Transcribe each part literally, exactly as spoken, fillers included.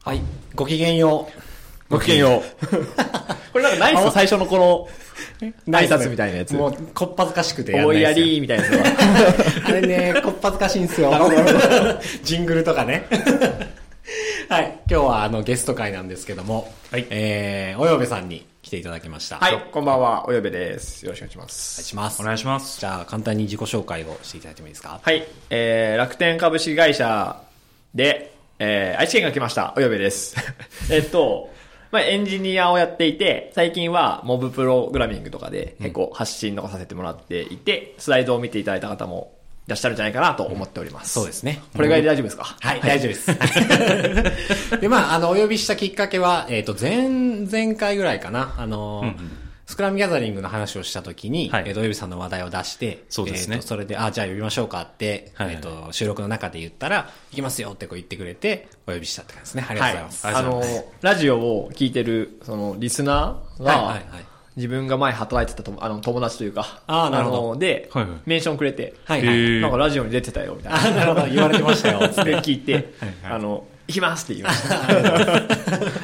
はい。ごきげんよう。ごきげんよう。これなんかナイス最初のこの、挨拶みたいなやつ。 もう、こっぱずかしくてやん思ないですよ。 いやりーみたいなやつあれね、こっぱずかしいんですよ。ジングルとかね。はい。今日はあのゲスト会なんですけども、はい。えー、およべさんに来ていただきました。 はい。こんばんは、およべです。よろしくお願いします。 お願いします。 お願いします。 じゃあ、簡単に自己紹介をしていただいてもいいですか？ はい。えー、楽天株式会社で、えー、愛知県が来ました、およべです。えっと、まあ、エンジニアをやっていて、最近はモブプログラミングとかで結構発信とかさせてもらっていて、うん、スライドを見ていただいた方もいらっしゃるんじゃないかなと思っております。 うん、そうですね。 これぐらいで大丈夫ですか？ はい、はい、大丈夫です。で、まあ、あの、お呼びしたきっかけは、えっと、前、前回ぐらいかな。あの、うんうん、スクラムギャザリングの話をしたときに、はい、えっと、およびさんの話題を出して、 そうですね。 えっと、それで、あ、じゃあ呼びましょうかって、はいはい、えっと、収録の中で言ったら、行きますよってこう言ってくれて、お呼びしたって感じですね。ありがとうございます。はい、 あの、ラジオを聞いてる、その、リスナーが、はいはいはい、自分が前働いてたとあの友達というか、 ああ、なるほど。 あので、はいはい、メンションくれて、 はいはい、 なんかラジオに出てたよ、みたいな。 あなるほど、言われてましたよ。 つって聞いて、はいはい、あの、行きますって言いました。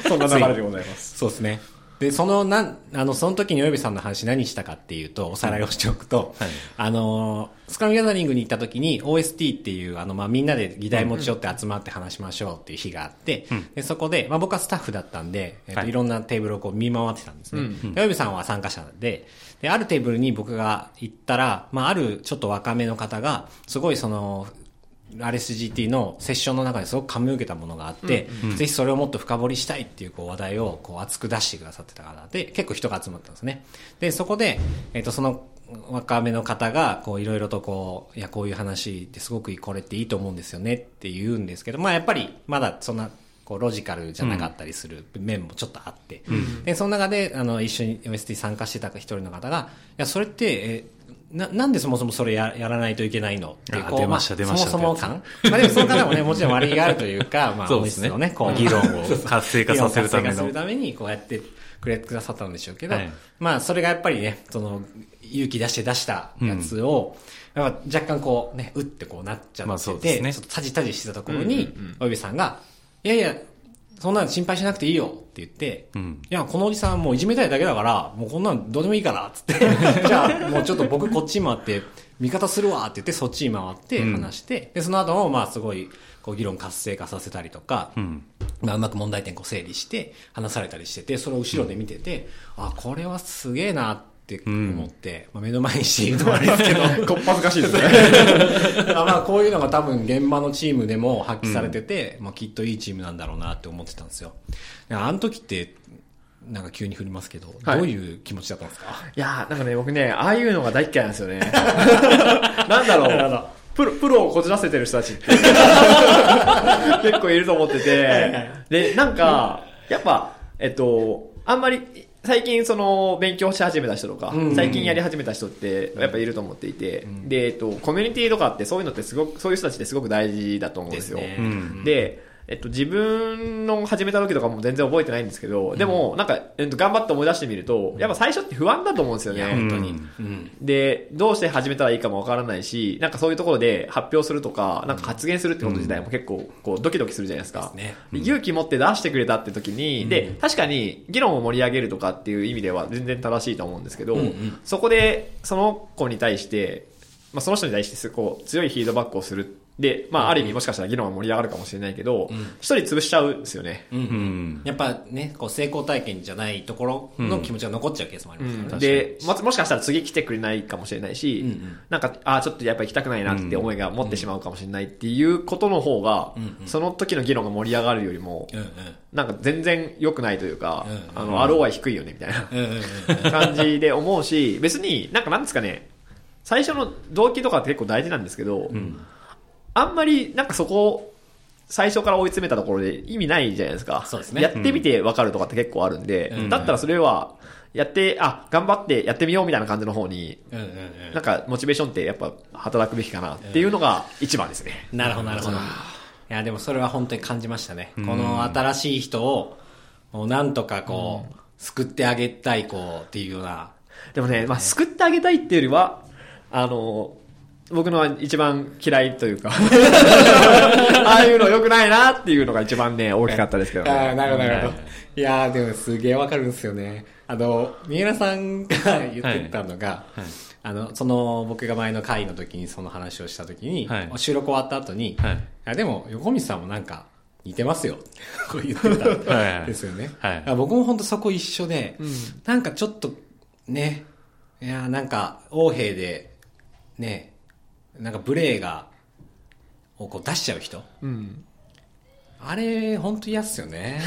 そんな流れでございます。 そうですね。で、その、なん、あの、その時におよびさんの話何したかっていうと、おさらいをしておくと、はい、あの、スクラムギャザリングに行った時に オーエスティー っていう、あの、まあ、みんなで議題持ち寄って集まって話しましょうっていう日があって、うん、で、そこで、まあ、僕はスタッフだったんで、えっと、はい、いろんなテーブルをこう見回ってたんですね。うん、で、およびさんは参加者で、で、あるテーブルに僕が行ったら、まあ、あるちょっと若めの方が、すごいその、アールエスジーティー のセッションの中ですごく感銘を受けたものがあって、うんうん、ぜひそれをもっと深掘りしたいっていうこう話題をこう熱く出してくださってた方で、結構人が集まったんですね。で、そこで、えっと、その若めの方が、こういろいろとこう、いや、こういう話ってすごくこれっていいと思うんですよねって言うんですけど、まあやっぱりまだそんな、こうロジカルじゃなかったりする面もちょっとあって、うん、で、その中で、あの、一緒に オーエスティー 参加してた一人の方が、いや、それって、えな、なんでそもそもそれや、やらないといけないのっていう、こう、 出ました、出ました。 そもそも感まあでもその方もね、もちろん悪気があるというか、まあ、本質のね、こう、 議論を活性化させるための。活性化するために、こうやってくれてくださったんでしょうけど、はい、まあ、それがやっぱりね、その、勇気出して出したやつを、うん、若干こう、ね、うってこうなっちゃってて、まあそうですね、ちょっとタジタジしてたところに、うんうんうん、およびさんが、いやいや、そんなの心配しなくていいよって言って、うん、いや、このおじさんもういじめたいだけだから、もうこんなのどうでもいいから、つって。じゃあ、もうちょっと僕こっちに回って、味方するわって言って、そっちに回って話して、うん、で、その後も、まあすごい、こう議論活性化させたりとか、うん、まあうまく問題点こう整理して、話されたりしてて、それを後ろで見てて、うん、あ、これはすげえなって思って、うん、まあ、目の前にしているのはあれですけど、 こっぱずかしいですね。 まあこういうのが多分現場のチームでも発揮されてて、うん、まあきっといいチームなんだろうなって思ってたんですよ。あの時って、なんか急に振りますけど、はい、どういう気持ちだったんですか？ いやー、なんかね、僕ね、ああいうのが大嫌いなんですよね。なんだろう。プロ、プロをこじらせてる人たちって結構いると思ってて、で、なんか、やっぱ、えっと、あんまり、最近その勉強し始めた人とか、うんうん、最近やり始めた人ってやっぱいると思っていて、うん、で、えっと、コミュニティとかってそういうのってすごく、そういう人たちってすごく大事だと思うんですよ。ですね、うん、で、えっと、自分の始めた時とかも全然覚えてないんですけど、でも、なんか、えっと、頑張って思い出してみると、やっぱ最初って不安だと思うんですよね。本当に。うん、で、どうして始めたらいいかもわからないし、なんかそういうところで発表するとか、なんか発言するってこと自体も結構、こう、ドキドキするじゃないですか。ですね、うん、勇気持って出してくれたって時に、で、確かに議論を盛り上げるとかっていう意味では全然正しいと思うんですけど、うんうん、そこで、その子に対して、まあ、その人に対して、こう、強いフィードバックをする。で、まあ、ある意味もしかしたら議論は盛り上がるかもしれないけど、一、うん、人潰しちゃうんですよね。うんうん、 やっぱね、こう成功体験じゃないところの気持ちが残っちゃうケースもありますよね。 うん、でも、もしかしたら次来てくれないかもしれないし、うんうん、なんか、ああ、ちょっとやっぱり行きたくないなって思いが持ってしまうかもしれないっていうことの方が、うんうん、その時の議論が盛り上がるよりも、うんうん、なんか全然良くないというか、うんうん、あの、アールオーアイ 低いよねみたいな感じで思うし、別になんかなんですかね、最初の動機とかって結構大事なんですけど、うんあんまりなんかそこを最初から追い詰めたところで意味ないじゃないですか。 そうですね。 やってみて分かるとかって結構あるんで、うん、だったらそれはやって、あ、頑張ってやってみようみたいな感じの方に、うんうんうん、なんかモチベーションってやっぱ働くべきかなっていうのが一番ですね。 うん、なるほどなるほど。いやでもそれは本当に感じましたね。うん、この新しい人をもうなんとかこう、うん、救ってあげたいこうっていうような。 でもね、まあ救ってあげたいっていうよりは、あの、 僕の一番嫌いというか、ああいうの良くないなっていうのが一番ね、大きかったですけどね。 ああ、なるほど、なるほど。いやー、でもすげえわかるんですよね。あの、三浦さんが言ってたのが、はいはい、あの、その、僕が前の会の時にその話をした時に、はい、収録終わった後に、はい、いやでも、横道さんもなんか、似てますよ。こう言ってたんですよね。はいはい、僕も本当そこ一緒で、うん、なんかちょっと、ね、いやなんか、横兵で、ね、なんか無礼が、をこう出しちゃう人。うん、あれ、ほんと嫌っすよね。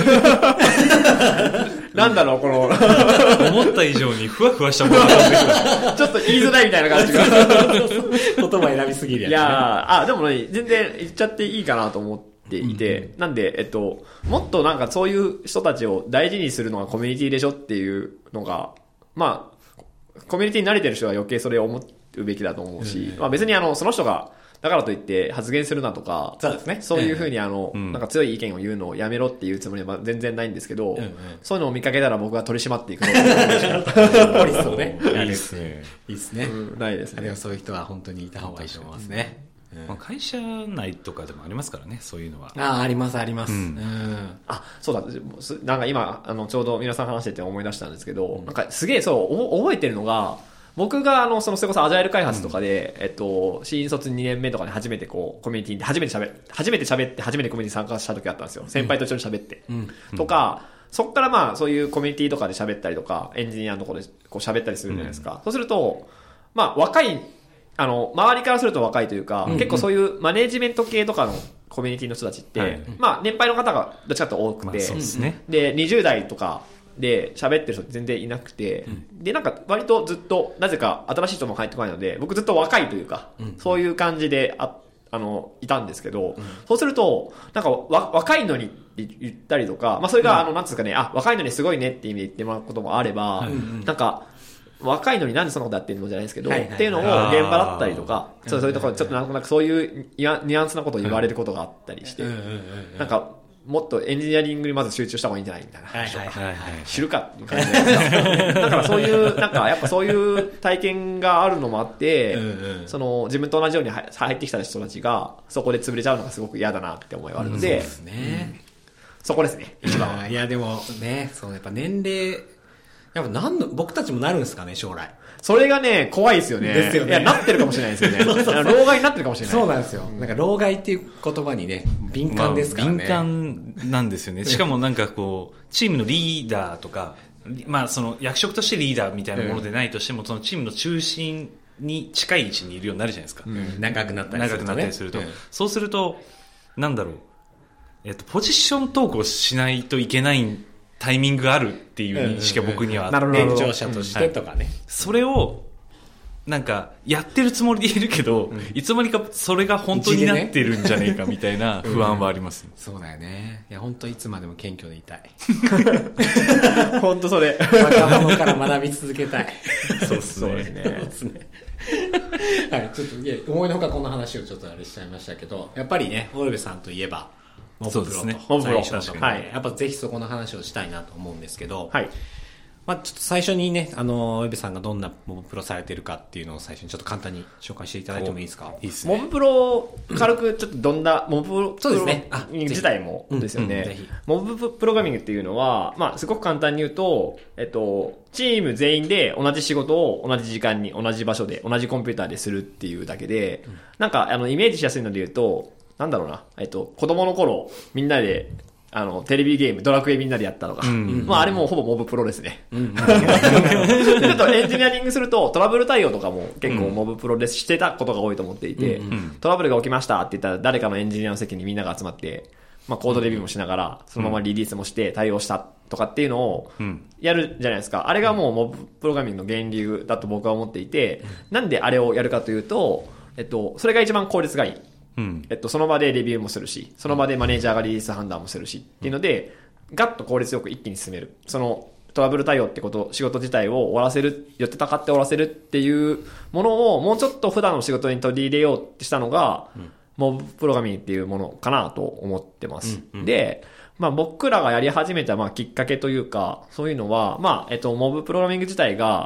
なんだろう、この。 思った以上にふわふわしたものが飛んでちょっと言いづらいみたいな感じが。 言葉選びすぎるやつ、ね。 いやあ、でもね、全然言っちゃっていいかなと思っていて、うん、なんで、えっと、もっとなんかそういう人たちを大事にするのがコミュニティでしょっていうのが、まあ、コミュニティに慣れてる人は余計それを思うべきだと思うし、うん、まあ別にあの、その人が、だからといって発言するなとか、 そうですね。 そういうふうにあの、うん、なんか強い意見を言うのをやめろっていうつもりは全然ないんですけど、うんうん、そういうのを見かけたら僕は取り締まっていくのポリスをね。いいですね。いいですね。 うん、ないですね。 でもそういう人は本当にいた方がいいと思いますね。 うんまあ、会社内とかでもありますからね、そういうのは。 ああ、あります、あります。うん。うん、 あ、そうだ、なんか今、あの、ちょうど皆さん話してて思い出したんですけど、うん、なんかすげえそう、覚えてるのが、僕があの、その、それこそアジャイル開発とかで、うん、えっと、新卒にねんめとかで初めてこう、コミュニティで初めて喋る、初めて喋って、初めてコミュニティに参加した時あったんですよ。先輩と一緒に喋って。うん、とか、そっからまあ、そういうコミュニティとかで喋ったりとか、エンジニアのところでこう喋ったりするじゃないですか。うん、そうすると、まあ、若い、あの、周りからすると若いというか、うん、結構そういうマネージメント系とかのコミュニティの人たちって、はい、まあ、年配の方がどっちかと多くて、まあ、そうですね。で、にじゅう代とか、で、喋ってる人全然いなくて、うん、で、なんか割とずっと、なぜか新しい人も入ってこないので、僕ずっと若いというか、うん、そういう感じで、あ、あの、いたんですけど、うん、そうすると、なんかわ、若いのにって言ったりとか、まあそれが、うん、あの、なんつうかね、あ、若いのにすごいねって意味で言ってもらうこともあれば、うん、なんか、若いのになんでそんなことやってるのじゃないですけど、はいはいはい、っていうのを現場だったりとか、そういうところでちょっとなんとなくそういうニュアンスなことを言われることがあったりして、なんか、もっとエンジニアリングにまず集中した方がいいんじゃないみたいな話とか、はいはいはいはい、知るかっていう感じで。だからそういう、なんかやっぱそういう体験があるのもあって、うんうん、その自分と同じように入ってきた人たちがそこで潰れちゃうのがすごく嫌だなって思いがあるので、うん、そうですね、うん。そこですね、一番は。 いやでもね、そうやっぱ年齢、やっぱ何の、僕たちもなるんですかね、将来。 それがね、怖いですよね。ですよね。いや、なってるかもしれないですよね。そうそうそう、老害になってるかもしれない。 そうなんですよ。なんか、老害っていう言葉にね、敏感ですからね。 まあ、敏感なんですよね。しかもなんかこう、チームのリーダーとか、まあその役職としてリーダーみたいなものでないとしても、うん、そのチームの中心に近い位置にいるようになるじゃないですか。 うん、長くなったりすると、ね。長くなったりすると。うん、 そうすると、なんだろう。えっと、ポジショントークをしないといけないタイミングがあるっていう認識が僕にはあって、 うんうんうん、年長者としてとかね、はい、 それをなんかやってるつもりでいるけど、うん、いつまにかそれが本当になってるんじゃねえかみたいな不安はあります、ね、 うん、そうだよね。いや本当いつまでも謙虚でいたい。 本当それ。 若者から学び続けたい。 そうですね。そうですね。はい、ちょっといや思いのほかこの話をちょっとあれしちゃいましたけど、やっぱりね、オルベさんといえばモブプロと、 モブプロ、 はい、やっぱぜひそこの話をしたいなと思うんですけど、 はい。 まあちょっと最初にね、あの、ウェブさんがどんなモブプロされてるかっていうのを最初にちょっと簡単に紹介していただいてもいいですか？ いいですね。モブプロ、軽くちょっとどんな、モブプロ、そうですね。あ、自体もですよね。うんうん、モブプログラミングっていうのは、まあすごく簡単に言うと、えっと、チーム全員で同じ仕事を同じ時間に同じ場所で同じコンピューターでするっていうだけで、うん、なんかあのイメージしやすいので言うと、なんだろうな、えっと、子供の頃、みんなで、あの、テレビゲーム、ドラクエみんなでやったのが、うんうんうん、まあ、あれもほぼモブプロですね。うんうんうん、ちょっとエンジニアリングすると、トラブル対応とかも結構モブプロでしてたことが多いと思っていて、うんうん、トラブルが起きましたって言ったら、誰かのエンジニアの席にみんなが集まって、まあ、コードレビューもしながら、そのままリリースもして対応したとかっていうのを、やるじゃないですか。あれがもうモブプログラミングの源流だと僕は思っていて、なんであれをやるかというと、えっと、それが一番効率がいい。うん、えっと、その場でレビューもするし、その場でマネージャーがリリース判断もするし、っていうので、ガッと効率よく一気に進める。そのトラブル対応ってこと、仕事自体を終わらせる、よってたかって終わらせるっていうものをもうちょっと普段の仕事に取り入れようってしたのが、うん、モブプログラミングっていうものかなと思ってます。うんうん、で、まあ僕らがやり始めたまあきっかけというか、そういうのは、まあ、えっと、モブプログラミング自体が、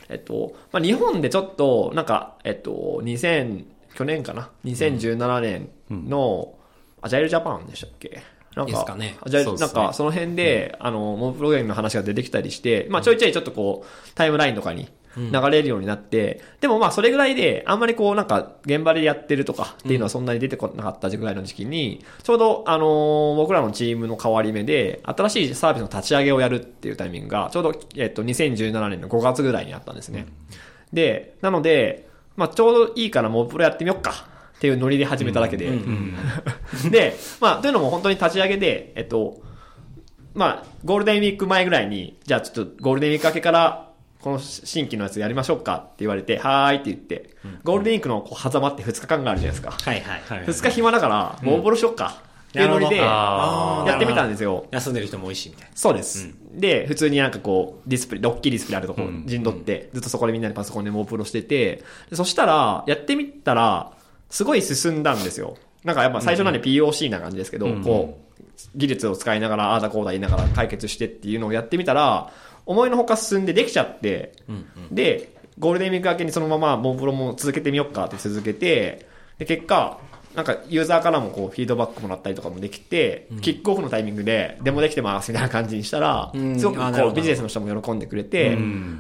えっと、まあ、日本でちょっと、なんか、えっと、にせん、去年かな ?にせんじゅうななねんの、アジャイルジャパンでしたっけなんか、 ですかね、 アジャイル、なんか、その辺で、うん、あの、モブプログラミングの話が出てきたりして、まあ、ちょいちょいちょっとこう、タイムラインとかに、流れるようになって、うん、でもまあそれぐらいで、あんまりこうなんか現場でやってるとかっていうのはそんなに出てこなかったぐらいの時期に、ちょうどあのー、僕らのチームの変わり目で、新しいサービスの立ち上げをやるっていうタイミングが、ちょうどえっとにせんじゅうななねんのごがつぐらいにあったんですね。うん、で、なので、まあちょうどいいからモブプロやってみよっかっていうノリで始めただけで。うんうん、で、まあというのも本当に立ち上げで、えっと、まあゴールデンウィーク前ぐらいに、じゃあちょっとゴールデンウィーク明けからこの新規のやつやりましょうかって言われて、はーいって言って、うん、ゴールデンウィークのこう狭間ってふつかかんがあるじゃないですか。 はいはいはい。 ふつか暇だから、もうボロしよっかっていうノリで、やってみたんですよ。 休んでる人も多いし、みたいな。 そうです。うん、で、普通になんかこう、ディスプレイ、ロッキーディスプレイあるとこ、陣取って、ずっとそこでみんなでパソコンでモープロしてて、そしたら、やってみたら、すごい進んだんですよ。なんかやっぱ最初なんで ピーオーシー な感じですけど、うん、こう、技術を使いながら、ああだこうだ言いながら解決してっていうのをやってみたら、思いのほか進んでできちゃって、うんうん、で、ゴールデンウィーク明けにそのままモンプロも続けてみよっかって続けて、で、結果、なんかユーザーからもこうフィードバックもらったりとかもできて、うん、キックオフのタイミングでデモできてますみたいな感じにしたら、うん、すごくこうビジネスの人も喜んでくれて、うん、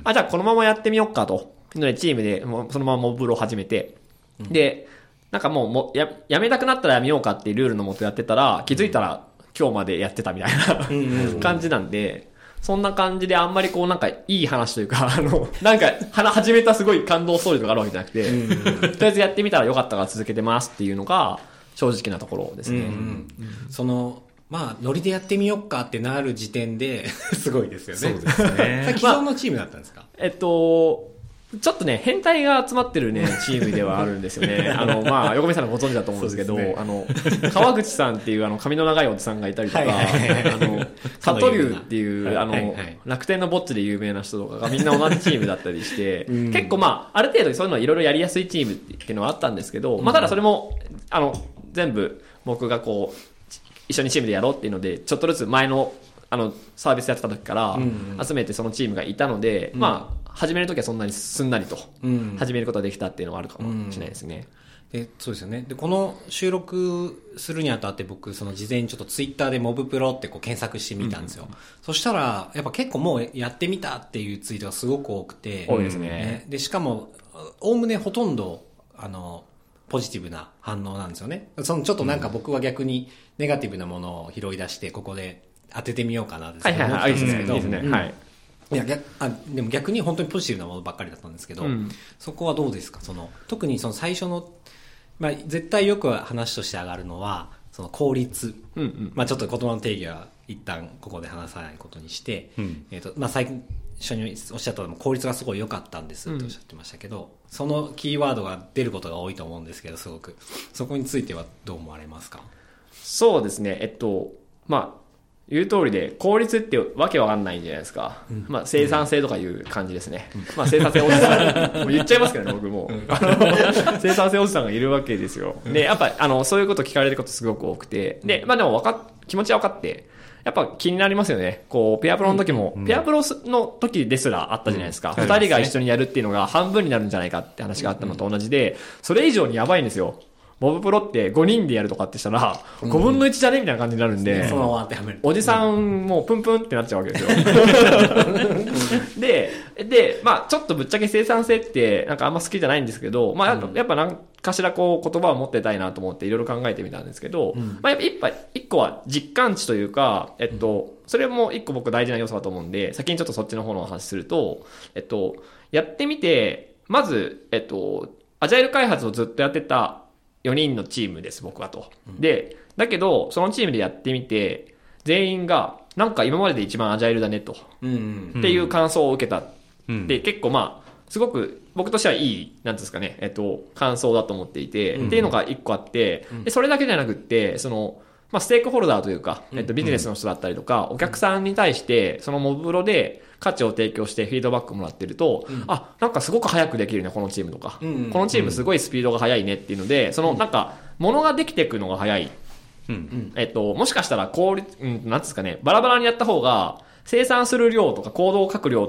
あ、じゃあこのままやってみよっかと。のでチームでもうそのままモンプロを始めて、うん、で、なんかもうもや、やめたくなったらやめようかっていうルールのもとやってたら、気づいたら今日までやってたみたいな感じなんで、そんな感じであんまりこうなんかいい話というか、あの、なんか始めたすごい感動ストーリーとかあるわけじゃなくて、とりあえずやってみたらよかったから続けてますっていうのが正直なところですね。うんうん、 その、まあ、ノリでやってみよっかってなる時点で、すごいですよね。 そうですね。 既存のチームだったんですか、まあ、 えっと、ちょっとね、変態が集まってるね、チームではあるんですよね。あの、まあ、横見さんもご存知だと思うんですけど、ね、あの、川口さんっていうあの、髪の長いおじさんがいたりとか、あの、サトリュウっていう、あの、はいはい、楽天のぼっちで有名な人とかがみんな同じチームだったりして、うん、結構まあ、ある程度そういうのはいろいろやりやすいチームっていうのはあったんですけど、うん、まあ、ただそれも、あの、全部僕がこう、一緒にチームでやろうっていうので、ちょっとずつ前の、あの、サービスやってた時から集めてそのチームがいたので、うん、まあ、始めるときはそんなにすんなりと始めることができたっていうのはあるかもしれないですね。 うん、でそうですよね。で、この収録するにあたって僕、その事前にちょっとツイッターでモブプロってこう検索してみたんですよ。うん、そしたら、やっぱ結構もうやってみたっていうツイートがすごく多くて。 多いですね。 で、しかも、おおむねほとんど、あの、ポジティブな反応なんですよね。そのちょっとなんか僕は逆にネガティブなものを拾い出して、ここで当ててみようかなって思ったんですけど。 いいですね。はい。 いや逆あでも逆に本当にポジティブなものばっかりだったんですけど、うん、そこはどうですか。その特にその最初の、まあ、絶対よく話として上がるのはその効率、うんうん、まあ、ちょっと言葉の定義は一旦ここで話さないことにして、うん、えーとまあ、最初におっしゃったのも効率がすごい良かったんですっておっしゃってましたけど、うん、そのキーワードが出ることが多いと思うんですけど、すごくそこについてはどう思われますか。 そうですね、えっとまあ言う通りで、効率ってわけわかんないんじゃないですか。うん、まあ、生産性とかいう感じですね。うん、まあ、生産性おじさん、もう言っちゃいますけどね、僕も。うん、あの、生産性おじさんがいるわけですよ。で、やっぱ、あの、そういうこと聞かれることすごく多くて。で、まあでもわかっ、気持ちは分かって、やっぱ気になりますよね。こう、ペアプロの時も、うん、ペアプロの時ですらあったじゃないですか。二、うん、人が一緒にやるっていうのが半分になるんじゃないかって話があったのと同じで、それ以上にやばいんですよ。モブプロってごにんでやるとかってしたら、ごぶんのいちじゃねみたいな感じになるんで、 そのまま当てはめる。 おじさんもプンプンってなっちゃうわけですよ。で、で、まあちょっとぶっちゃけ生産性ってなんかあんま好きじゃないんですけど、まあやっぱ何かしらこう言葉を持ってたいなと思っていろいろ考えてみたんですけど、うん、まあやっぱ一杯、一個は実感値というか、えっと、それも一個僕大事な要素だと思うんで、先にちょっとそっちの方の話すると、えっと、やってみて、まず、えっと、アジャイル開発をずっとやってたよにんのチームです、僕はと。うん、で、だけど、そのチームでやってみて、全員が、なんか今までで一番アジャイルだねと。うんうん、っていう感想を受けた。うん、で、結構まあ、すごく僕としてはいい、なんですかね、えっと、感想だと思っていて、うん、っていうのが一個あって、うん、で、それだけじゃなくって、その、まあ、ステークホルダーというか、えっと、ビジネスの人だったりとか、お客さんに対して、そのモブプロで価値を提供してフィードバックもらってると、うん、あ、なんかすごく早くできるね、このチームとか。うんうん、このチームすごいスピードが速いねっていうので、その、なんか、ものができていくのが早い。うん、えっと、もしかしたら効率、うん、なんですかね、バラバラにやった方が、生産する量とか、コードを書く量とか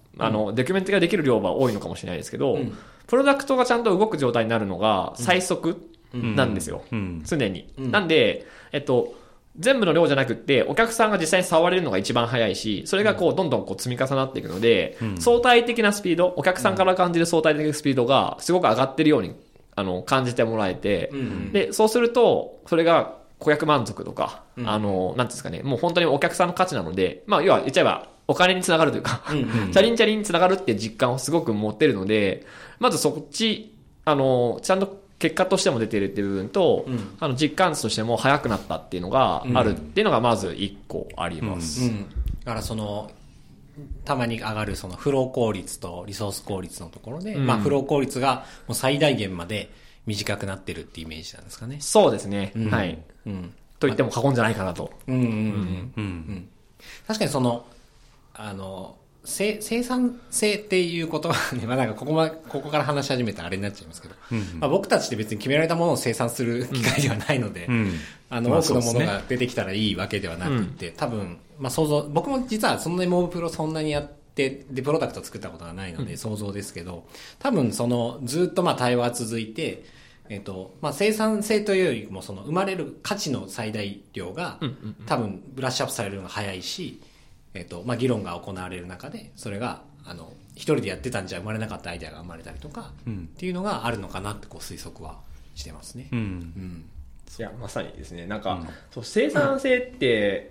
あの、ドキュメントができる量は多いのかもしれないですけど、うん、プロダクトがちゃんと動く状態になるのが最速なんですよ。うんうん、常に、うん。なんで、えっと、全部の量じゃなくって、お客さんが実際に触れるのが一番早いし、それがこう、どんどんこう積み重なっていくので、うん、相対的なスピード、お客さんから感じる相対的なスピードがすごく上がってるように、あの、感じてもらえて、うん、で、そうすると、それが顧客満足とか、うん、あの、なんですかね、もう本当にお客さんの価値なので、まあ、要は言っちゃえば、お金につながるというか、うんうん、チャリンチャリンにつながるっていう実感をすごく持ってるので、まずそっち、あの、ちゃんと結果としても出てるっていう部分と、うん、あの実感値としても速くなったっていうのがあるっていうのがまず一個あります。 うんうん、だからその、たまに上がるそのフロー効率とリソース効率のところで、うん、まあフロー効率がもう最大限まで短くなってるっていうイメージなんですかね。 そうですね。うん、はい、うん。と言っても過言じゃないかなと。うんうんうんうんうん。確かにその、あの、生産性っていう言葉に、まあなんかここま、ここから話し始めたらあれになっちゃいますけど、うんうん、まあ僕たちって別に決められたものを生産する機会ではないので、うんうん、あの、多くのものが出てきたらいいわけではなくて、うん、多分、まあ想像、僕も実はそんなにモブプロそんなにやって、で、プロダクトを作ったことがないので想像ですけど、多分その、ずっとまあ対話が続いて、えっと、まあ生産性というよりもその生まれる価値の最大量が、多分ブラッシュアップされるのが早いし、えっと、まあ議論が行われる中で、それが、あの、一人でやってたんじゃ生まれなかったアイデアが生まれたりとか、うん、っていうのがあるのかなってこう推測はしてますね。うん。うん、 いや、まさにですね。なんか、うん、そう生産性って、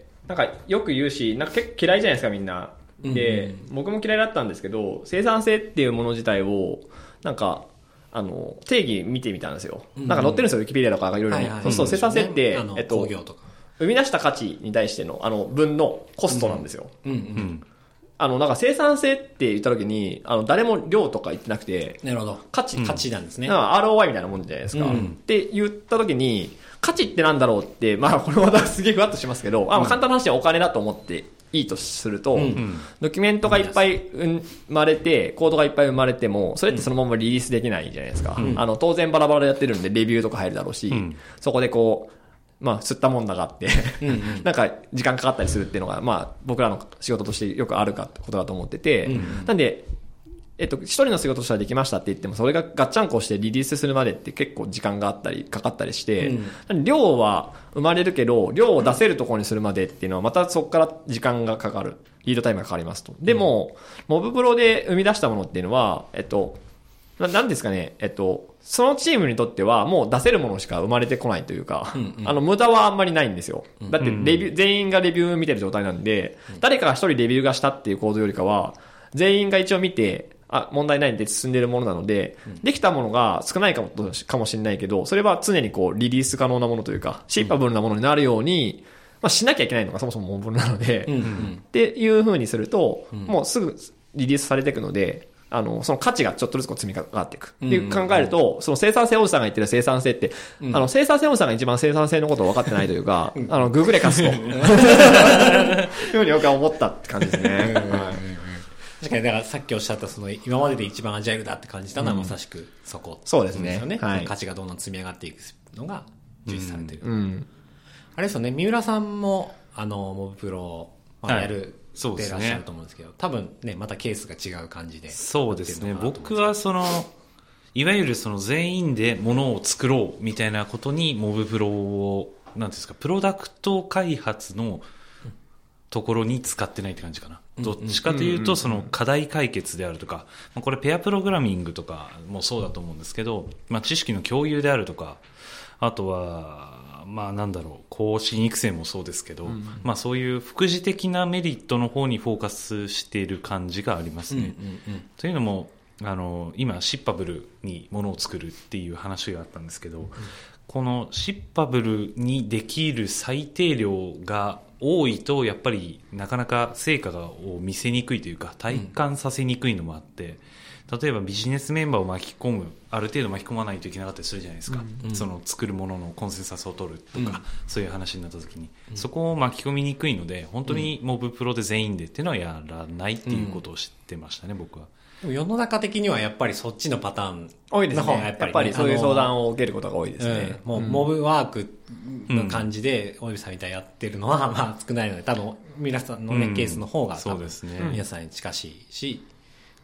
なんかよく言うし、なんか結構嫌いじゃないですか、みんな。で、うんうん、僕も嫌いだったんですけど、生産性っていうもの自体を、なんか、あの、定義見てみたんですよ。うんうん、なんか載ってるんですよ、ウィキペディアとかいろいろ。そうそう、生産性って、ね、えっと、工業とか。生み出した価値に対しての、あの、分のコストなんですよ。うんうんうん、あの、なんか生産性って言った時に、あの、誰も量とか言ってなくて、 なるほど。価値、うん、価値なんですね。 アールオーアイ みたいなもんじゃないですか。うんうん、って言った時に、価値ってなんだろうって、まあ、これまたすげえふわっとしますけど、あ、簡単な話はお金だと思っていいとすると、うんうん、ドキュメントがいっぱい生まれて、コードがいっぱい生まれても、それってそのままリリースできないじゃないですか。うん、あの、当然バラバラでやってるんで、レビューとか入るだろうし、うん、そこでこう、まあ、吸ったもんだがあってうん、うん、なんか時間かかったりするっていうのが、まあ、僕らの仕事としてよくあるかってことだと思ってて、うんうん、なんで、えっと、一人の仕事としてはできましたって言っても、それがガッチャンコしてリリースするまでって結構時間があったり、かかったりして、うん、量は生まれるけど、量を出せるところにするまでっていうのは、またそこから時間がかかる。リードタイムがかかりますと。でも、うん、モブプロで生み出したものっていうのは、えっと、な、なんですかね、えっと、そのチームにとってはもう出せるものしか生まれてこないというか、うんうん、あの、無駄はあんまりないんですよ。だってレビュー、全員がレビュー見てる状態なんで、うん、誰かが一人レビューがしたっていう構造よりかは、全員が一応見て、あ、問題ないんで進んでいるものなので、うん、できたものが少ないかも、かもしれないけど、それは常にこう、リリース可能なものというか、シーパブルなものになるように、まあしなきゃいけないのがそもそもモブなので、うんうん、っていう風にすると、うん、もうすぐリリースされていくので、あの、その価値がちょっとずつこう積み上がっていく。っていう考えると、その生産性おじさんが言ってる生産性って、うん、あの、生産性おじさんが一番生産性のことを分かってないというか、あの、ググれかすと。いうふうに僕は思ったって感じですね。 確かに、だからさっきおっしゃったその今までで一番アジャイルだって感じたのはまさしくそこ、 うん、そうですね。 はい、価値がどんどん積み上がっていくのが重視されてる。うんうん、あれですよね、三浦さんもあのモブプロを、まあ、やる、はい、そうですね、ってらっしゃると思うんですけど、多分ねまたケースが違う感じで。 そうですね。僕はそのいわゆるその全員で物を作ろうみたいなことにモブプロをなんですかプロダクト開発のところに使ってないって感じかな。どっちかというとその課題解決であるとか、これペアプログラミングとかもそうだと思うんですけど、まあ知識の共有であるとか、あとはまあなんだろう、更新育成もそうですけど、まあそういう副次的なメリットの方にフォーカスしている感じがありますね。というのもあの今シッパブルにものを作るっていう話があったんですけど、このシッパブルにできる最低量が多いとやっぱりなかなか成果を見せにくいというか体感させにくいのもあって、うん、例えばビジネスメンバーを巻き込むある程度巻き込まないといけなかったりするじゃないですか、うんうん、その作るもののコンセンサスを取るとか、うん、そういう話になった時に、うん、そこを巻き込みにくいので本当にモブプロで全員でっていうのはやらないっていうことを知ってましたね、うん、僕は。 でも世の中的にはやっぱりそっちのパターン多いですね。やっぱり、ね、やっぱりそういう相談を受けることが多いですね。 うん、もう、モブワークの感じで、おじさんみたいにやってるのは、まあ少ないので、多分、皆さんのね、うん、ケースの方が、そうですね。皆さんに近しいし、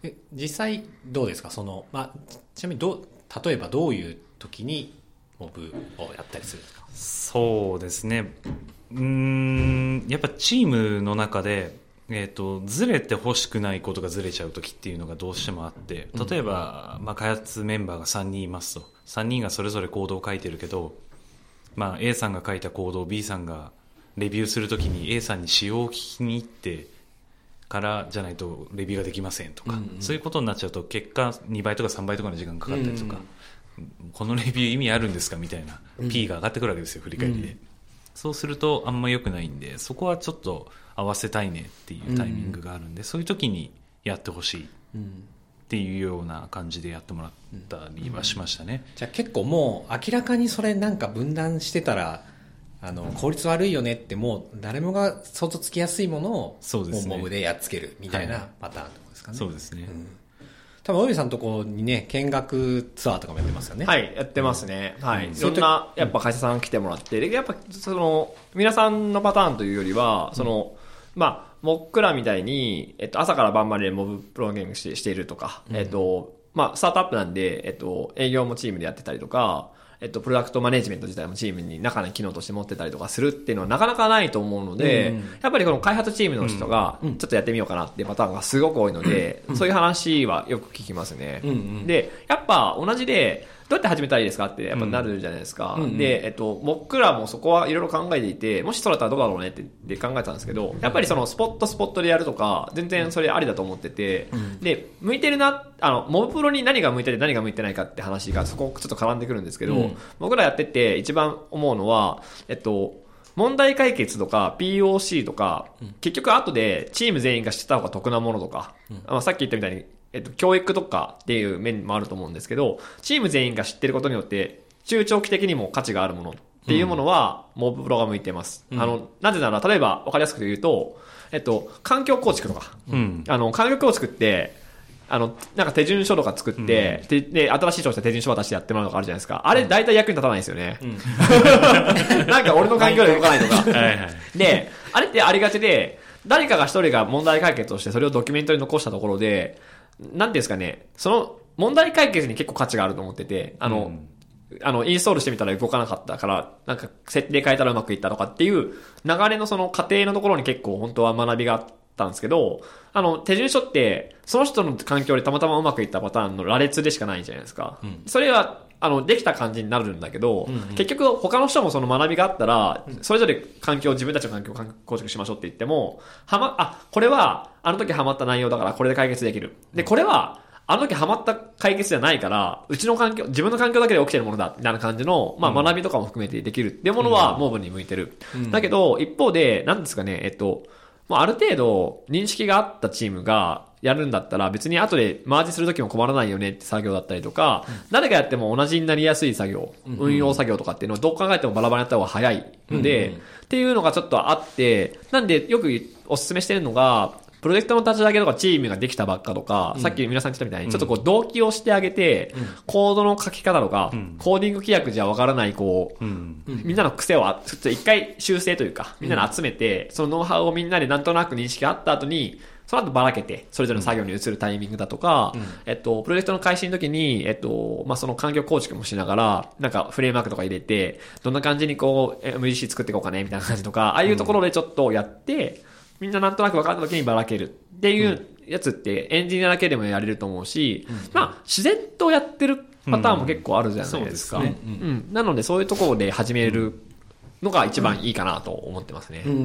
え実際どうですかその、まあ、ちなみにど例えばどういう時にモブをやったりするんですか？ そうですね。うーん、やっぱチームの中で、えーと、ずれて欲しくないことがずれちゃう時っていうのがどうしてもあって、例えば、まあ、開発メンバーがさんにんいますと。さんにんがそれぞれコードを書いてるけど、まあ、A さんが書いたコードを B さんがレビューするときに A さんに仕様を聞きに行ってからじゃないとレビューができませんとか、うんうん、そういうことになっちゃうと結果にばいとかさんばいとかの時間かかったりとか、うんうん、このレビュー意味あるんですかみたいな P が上がってくるわけですよ、振り返りで、うん、そうするとあんま良くないんで、そこはちょっと合わせたいねっていうタイミングがあるんで、うん、そういう時にやってほしいっていうような感じでやってもらったりはしましたね、 うん、じゃあ結構もう明らかにそれなんか分断してたらあの効率悪いよねってもう誰もが想像つきやすいものをそうですね、 モブでやっつけるみたいなパターンってことですかね。 そうですね、うん、 多分おびさんのところにね見学ツアーとかもやってますよね。 はい、やってますね、うん、はい、いろんなやっぱ会社さん来てもらって、でやっぱその皆さんのパターンというよりはその、うん、まあ僕らみたいに、えっと、朝から晩までモブプログラミングして、しているとか、うん、えっとまあスタートアップなんで、えっと、営業もチームでやってたりとか、えっと、プロダクトマネジメント自体もチームに中の機能として持ってたりとかするっていうのはなかなかないと思うので、うん、やっぱりこの開発チームの人がちょっとやってみようかなっていうパターンがすごく多いので、うん、そういう話はよく聞きますね、うんうん、でやっぱ同じでどうやって始めたらいいですかってやっぱなるじゃないですか、うんうん、で、えっと、僕らもそこはいろいろ考えていて、もしそうだったらどうだろうねって考えてたんですけど、やっぱりそのスポットスポットでやるとか全然それありだと思ってて、うん、で向いてるな、あのモブプロに何が向いてて何が向いてないかって話がそこちょっと絡んでくるんですけど、うん、僕らやってて一番思うのは、えっと問題解決とか ピーオーシー とか、うん、結局後でチーム全員が知った方が得なものとか、うんまあ、さっき言ったみたいにえっと、教育とかっていう面もあると思うんですけど、チーム全員が知ってることによって中長期的にも価値があるものっていうものは、モブプロが向いてます、うん、あのなぜなら例えば分かりやすく言うと、えっと、環境構築とか、うん、あの環境構築ってあのなんか手順書とか作って、うん、で, で新しい調査手順書渡してやってもらうとかあるじゃないですか。あれ大体役に立たないですよね、うん、なんか俺の環境で動かないとかはい、はい、であれってありがちで、誰かが一人が問題解決をしてそれをドキュメントに残したところでなんていうんですかね、その問題解決に結構価値があると思ってて、あの、うん、あの、インストールしてみたら動かなかったから、なんか設定変えたらうまくいったとかっていう流れのその過程のところに結構本当は学びがあったんですけど、あの、手順書って、その人の環境でたまたまうまくいったパターンの羅列でしかないじゃないですか。うん、それは、あの、できた感じになるんだけど、うんうん、結局他の人もその学びがあったら、それぞれ環境、自分たちの環境を構築しましょうって言っても、はま、あ、これは、あの時ハマった内容だからこれで解決できる。で、これは、あの時ハマった解決じゃないから、うちの環境、自分の環境だけで起きてるものだ、みたいな感じの、まあ学びとかも含めてできるっていうものは、モーブに向いてる。うん、だけど、一方で、なんですかね、えっと、もうある程度認識があったチームがやるんだったら別に後でマージするときも困らないよねって作業だったりとか、うん、誰がやっても同じになりやすい作業、うんうん、運用作業とかっていうのをどう考えてもバラバラにやった方が早いので、うんうん、っていうのがちょっとあって、なんでよくお勧めしてるのが、プロジェクトの立ち上げとかチームができたばっかとか、うん、さっき皆さん言ったみたいに、ちょっとこう同期をしてあげて、うん、コードの書き方とか、うん、コーディング規約じゃわからない、こう、うん、みんなの癖をちょっと一回修正というか、みんなで集めて、そのノウハウをみんなでなんとなく認識があった後に、その後ばらけて、それぞれの作業に移るタイミングだとか、うん、えっと、プロジェクトの開始の時に、えっと、まあ、その環境構築もしながら、なんかフレームワークとか入れて、どんな感じにこう、エムジーシー 作っていこうかね、みたいな感じとか、ああいうところでちょっとやって、みんななんとなく分かった時にばらけるっていうやつってエンジニアだけでもやれると思うし、うん、まあ自然とやってるパターンも結構あるじゃないですか。うん、そうですね。うんうん、なのでそういうところで始めるのが一番いいかなと思ってますね。うんうん、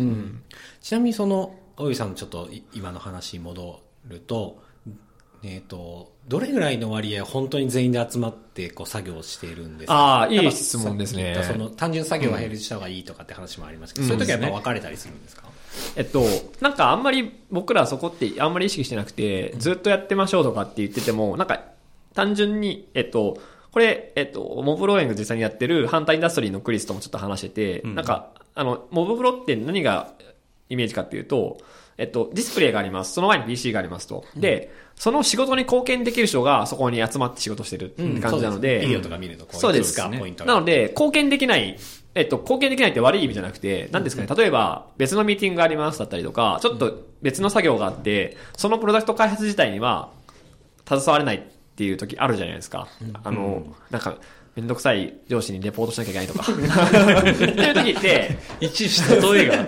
ちなみにその大井さんのちょっと今の話に戻ると、えっとどれぐらいの割合本当に全員で集まってこう作業しているんですか？ ああ、いい質問ですね。 その単純作業は並立した方がいいとかって話もありますけど、うん、そういう時はやっぱ分かれたりするんですか？ えっと、なんかあんまり僕らそこってあんまり意識してなくて、ずっとやってましょうとかって言ってても、なんか単純に、えっと、これ、えっと、モブプロエング実際にやってるハンターインダストリーのクリスともちょっと話してて、うん、なんか、あの、モブプロって何がイメージかっていうと、えっと、ディスプレイがあります。その前に ピーシー がありますと。で、その仕事に貢献できる人がそこに集まって仕事してるって感じなので、 うん、ビデオとか見るとこうそうですか、ポイントが。なので、貢献できない、えっと、貢献できないって悪い意味じゃなくて、何ですかね、例えば、別のミーティングがありますだったりとか、ちょっと別の作業があって、そのプロダクト開発自体には、 携われないっていう時あるじゃないですか。うん、あの、うん、なんか、めんどくさい上司にレポートしなきゃいけないとか。っていう時って、 いちいち例えが。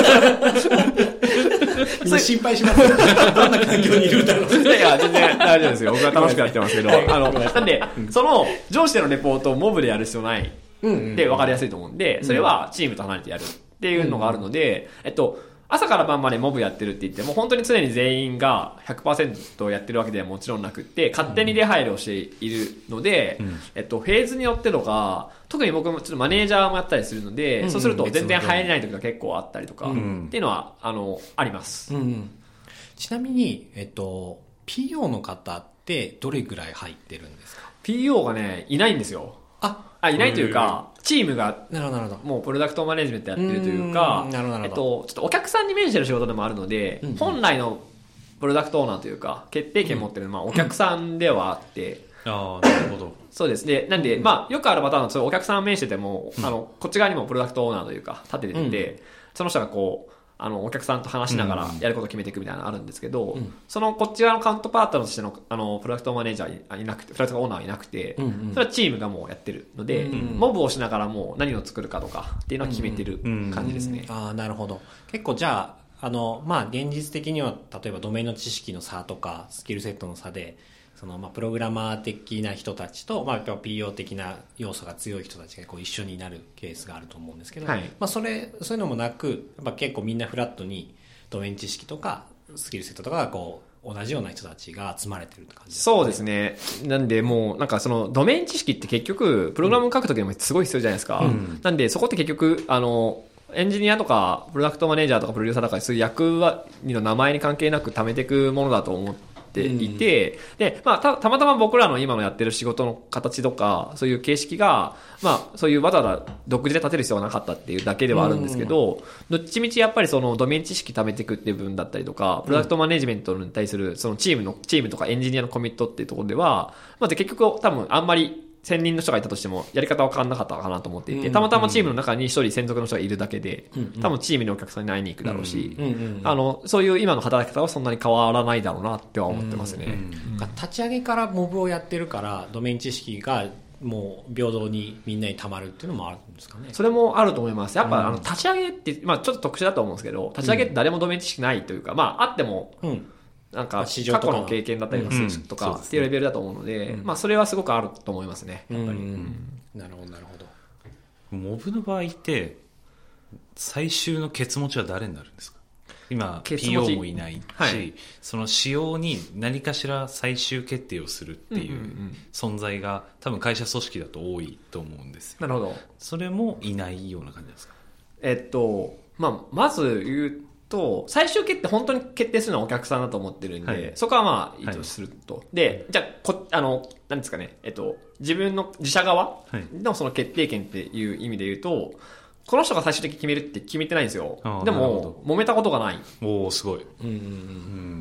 今心配します。どんな環境にいるんだろう。 いやいや、全然大丈夫ですよ。僕は楽しくやってますけど。あの、なんで、その、上司でのレポートをモブでやる必要ない。で、分かりやすいと思うんで、それはチームと離れてやるっていうのがあるので、えっと、朝から晩までモブやってるって言っても、本当に常に全員が ひゃくパーセント やってるわけではもちろんなくって、勝手に出入りをしているので、うん、えっと、フェーズによってとか、特に僕もちょっとマネージャーもやったりするので、うん、そうすると全然入れない時が結構あったりとか、うん、っていうのは、あの、あります。 うん、ちなみに、えっと、ピーオー の方ってどれぐらい入ってるんですか？ ピーオー がね、いないんですよ。 あ、 あ、いないというか、チームが、もうプロダクトマネジメントやってるというか、えっと、ちょっとお客さんに面してる仕事でもあるので、うん、本来のプロダクトオーナーというか、決定権持ってるのは、まあ、お客さんではあって、 うん、ああ、なるほど。 そうですね。なんで、まあ、よくあるパターンの、そういうお客さん面してても、うん、あの、こっち側にもプロダクトオーナーというか、立ててて、うん、その人がこう、あの、お客さんと話しながらやることを決めていくみたいなのあるんですけど、うん、そのこっち側のカウントパートナーとしての、あの、プロダクトマネージャーいなくて、プロダクトオーナーはいなくて、うんうん、それはチームがもうやってるので、うんうん、モブをしながらもう何を作るかとかっていうのは決めてる感じですね。 うんうん、ああ、なるほど。結構じゃあ、あの、まあ、現実的には、例えばドメインの知識の差とか、スキルセットの差で、そのまあプログラマー的な人たちと、まあ、ピーオー 的な要素が強い人たちがこう一緒になるケースがあると思うんですけど、はい、まあ、それそういうのもなく、やっぱ結構みんなフラットにドメイン知識とかスキルセットとかがこう同じような人たちが集まれてるって感じですかね。 そうですね。なんでもうなんかそのドメイン知識って結局プログラム書くときでもすごい必要じゃないですか。うん、なんでそこって結局あのエンジニアとかプロダクトマネージャーとかプロデューサーとかそういう役割の名前に関係なく貯めていくものだと思ってていて、うん、で、まあ、た、たまたま僕らの今のやってる仕事の形とか、そういう形式が、まあ、そういうわざわざ独自で立てる必要がなかったっていうだけではあるんですけど、うん、どっちみちやっぱりそのドメイン知識貯めていくっていう部分だったりとか、プロダクトマネジメントに対するそのチームの、チームとかエンジニアのコミットっていうところでは、まあ、結局多分あんまりせんにんの人がいたとしてもやり方は変わらなかったかなと思っていて、たまたまチームの中に一人専属の人がいるだけで、多分チームにお客さんに会いに行くだろうし、あの、そういう今の働き方はそんなに変わらないだろうなっては思ってますね。うんうん、立ち上げからモブをやってるから、ドメイン知識がもう平等にみんなに溜まるっていうのもあるんですかね。 それもあると思います。やっぱ、うん、あの立ち上げって、まあちょっと特殊だと思うんですけど、立ち上げって誰もドメイン知識ないというか、まああっても、うんなんか過去の経験だったりするとかっていうレベルだと思うので、まあそれはすごくあると思いますね。やっぱり。うん、 なるほどなるほど。 モブの場合って最終のケツ持ちは誰になるんですか？今 ピーオー もいないし、はい、その仕様に何かしら最終決定をするっていう存在が多分会社組織だと多いと思うんですよ。 なるほど。 それもいないような感じですか？ えっとまあまず言うと最終決定本当に決定するのはお客さんだと思ってるんで、はい、そこはまあいいとすると、はい、でじゃあこあの何ですかねえっと自分の自社側のその決定権っていう意味で言うとこの人が最終的に決めるって決めてないんですよ。でも揉めたことがない。 おーすごい。 うんうんうん、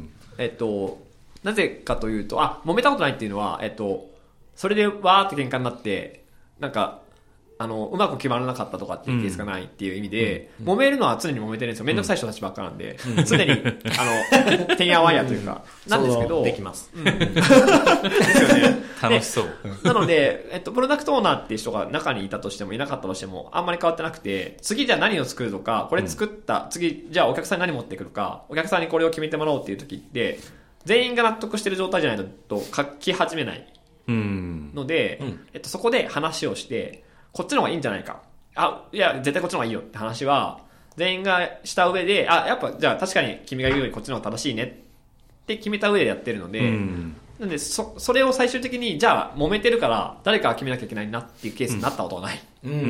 えっとなぜかというとあ揉めたことないっていうのはえっとそれでわーって喧嘩になってなんかあのうまく決まらなかったとかっていうケースがないっていう意味で、うん、揉めるのは常に揉めてるんですよ。めんどくさい人たちばっかなんで、うん、常にあのてんやわんやというか、うん、なんですけどできます、うん、 ですよね。 楽しそう。 なので、えっと、プロダクトオーナーっていう人が中にいたとしてもいなかったとしてもあんまり変わってなくて次じゃあ何を作るとかこれ作った、うん、次じゃあお客さんに何持ってくるかお客さんにこれを決めてもらおうっていう時って全員が納得してる状態じゃないと書き始めないので、うんえっと、そこで話をしてこっちの方がいいんじゃないか。あ、いや、絶対こっちの方がいいよって話は、全員がした上で、あ、やっぱ、じゃあ確かに君が言うようにこっちの方が正しいねって決めた上でやってるので、うん、なんで、そ、それを最終的に、じゃあ揉めてるから誰かが決めなきゃいけないなっていうケースになったことはない。うん。うん、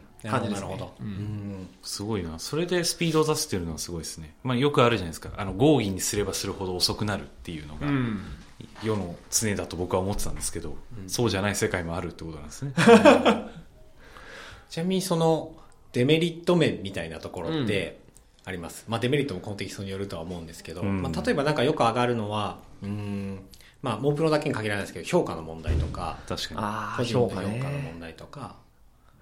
感じですね。なるほど。うん。 すごいな。それでスピードを出すっていうのはすごいですね。まあよくあるじゃないですか。あの、合議にすればするほど遅くなるっていうのが。うん世の常だと僕は思ってたんですけど、うん、そうじゃない世界もあるってことなんですね。 ちなみにそのデメリット面みたいなところってあります、うんまあ、デメリットもコンテキストによるとは思うんですけど、うんまあ、例えばなんかよく上がるのはうーん、まあ、モンプロだけに限らないですけど評価の問題とか確かにあ個人の評価の問題とか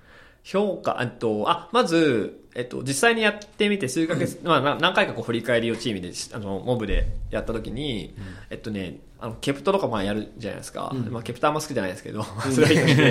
評価、えっと、あ、まず、えっと、実際にやってみて数ヶ月、まあな何回かこう振り返りをチームで、あの、モブでやった時に、うん、えっとね、あの、ケプトとかまあやるじゃないですか。うん、まあケプトあんま好きじゃないですけど、うん、それはいいとして。